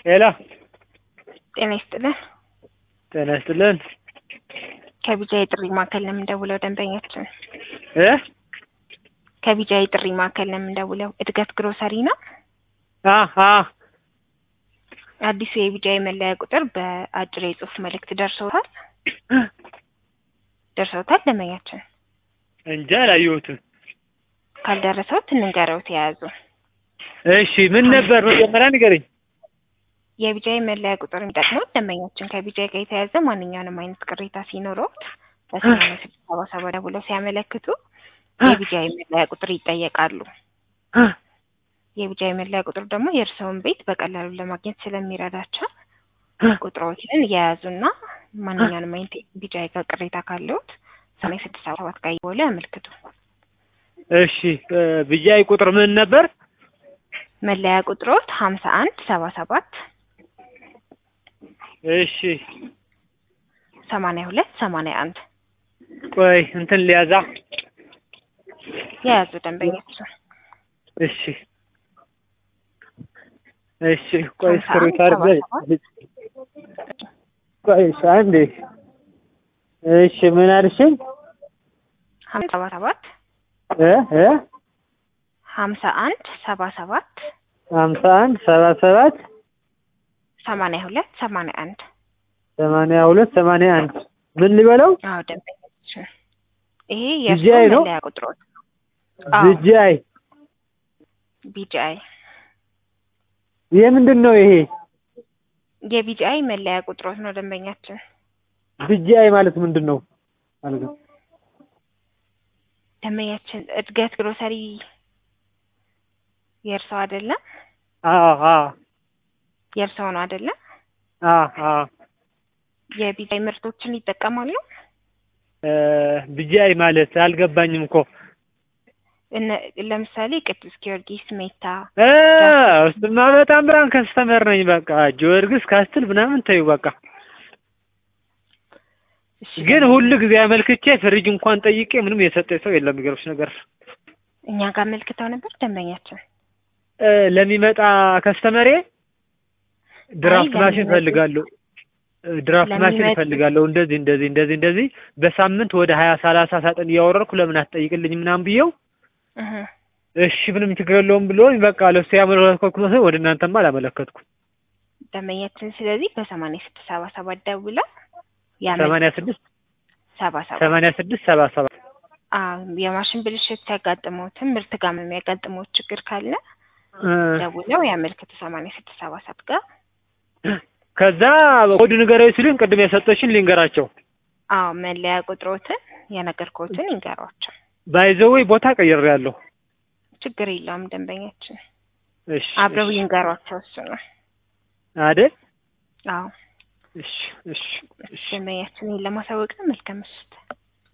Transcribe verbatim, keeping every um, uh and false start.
ሄሎ ጤና ይስጥልን። ጤና ይስጥልን። ከቢጃይ ጥሪ ማዕከል ነው የምንደውለው ደንበኛችን እ ከቢጃይ ጥሪ ማዕከል ነው የምንደውለው። እድገት ግሮሰሪ ነው። አሃ አዲሱ የቢጃይ መለያ ቁጥር በአጭር የጽሁፍ መልእክት ደርሶታል ደርሶታል ደንበኛችን? እንጃ አላየሁትም። ካልደረሰው እንንገረው ተያዙ። እሺ ምን ነበር መጀመሪያ ንገረኝ። የቢጃይ መለያ ቁጥር የሚጠቅመው ደንበኛችን ከቢጃይ ጋር የተያዘ ማንኛውንም አይነት ቅሬታ ሲኖረው በሰማንያ ስድስት ሰባ ሰባት ደውለው ሲያመለክቱ የቢጃይ መለያ ቁጥር ይጠየቃሉ። የቢጃይ መለያ ቁጥር ደግሞ የእርስዎን ቤት በቀላሉ ለማግኘት ስለሚረዳቸው ቁጥሮችን የያዙና ማንኛውንም አይነት ቢጃይ ጋር ቅሬታ ካለዎት ሰማንያ ስድስት ሰባ ሰባት ጋር ይደውሉ ያመልክቱ። እሺ ቢጃይ ቁጥር ምን ነበር? መለያ ቁጥሮት ሀምሳ አንድ ሰባ ሰባት እሺ ሰማንያ ሁለት ሰማንያ አንድ ቆይ እንትን ሊያዛ የያዙ ደንበኛችን። እሺ እሺ ቆይ ስክሪት አድርገህ ቆይ አንዴ እሺ ምን አልሽኝ? ሀምሳ ሰባት እ እ ሀምሳ አንድ ሰባ ሰባት ሀምሳ አንድ ሰባ ሰባት ሰማንያ ሁለት ሰማንያ አንድ ሰማንያ ሁለት ሰማንያ አንድ ምን ልበለው? አዎ ደንበኛችን ይሄ ቢጃይ ነው የመለያ ቁጥሮት። ቢጃይ ቢጃይ የምንድን ነው ይሄ? የቢጃይ መለያ ቁጥሮት ነው ደንበኛችን። ቢጃይ ማለት ምንድን ነው ማለት ነው? ደንበኛችን እድገት ግሮሰሪ የእርሶ አይደለም? አዎ አዎ የእርሶ ነው አይደለም? አዎ አዎ የቢጃይ ምርቶችን ይጠቀማሉ? እ ቢጃይ ማለት አልገባኝም እኮ። እነ ለምሳሌ ቅዱስ ጊዮርጊስ፣ ሜታ እ እሱማ በጣም ብራን ከስተመር ነኝ። በቃ ጊዮርጊስ ካስትል ምናምን ተይው በቃ። ግን ሁሉ ጊዜ አመልክቼ ፍሪጅ እንኳን ጠይቄ ምንም የሰጠኝ ሰው የለም። የሚገርምሽ ነገር እኛ ጋር አመልክተው ነበር ደንበኛችን። እ ለሚመጣ ከስተመሬ ድራፍት ማሽን ፈልጋለሁ ድራፍት ማሽን ፈልጋለሁ እንደዚህ እንደዚህ እንደዚህ እንደዚህ በሳምንት ወደ ሀያ ሰላሳ ሳጥን እያወረድኩ ለምን አትጠይቅልኝ ምናምን ብየው እህ እሺ ምንም ችግር የለውም ብሎኝ በቃ ለሱ ያመለከትኩ ነው። ወደ እናንተማ አላመለከትኩም ደንበኛችን። ስለዚህ በሰማንያ ስድስት ሰባ ሰባት ደውለው ሰማንያ ስድስት ሰባ ሰባት ሰማንያ ስድስት ሰባ ሰባት አዎ የማሽን ብልሽት ሲያጋጥመውትም ምርት ጋር የሚያጋጥመው ችግር ካለ ደውለው ያመልክቱ ሰማንያ ስድስት ሰባ ሰባት ጋር። ከዛ ኮድ ንገረኝ ሲሉኝ ቅድም የሰጠሽን ልንገራቸው። አዎ መለያ ቁጥሮትን የነገርኩትን ይንገሯቸው። ባይዘዌ ቦታ ቀይሬያለሁ። ችግር የለውም ደንበኛችን። እሺ አብረው ይንገሯቸው እሱ ነው አይደል? አዎ እሺ እሺ ደንበኛችን ለማሳወቅ መልካም ምሽት።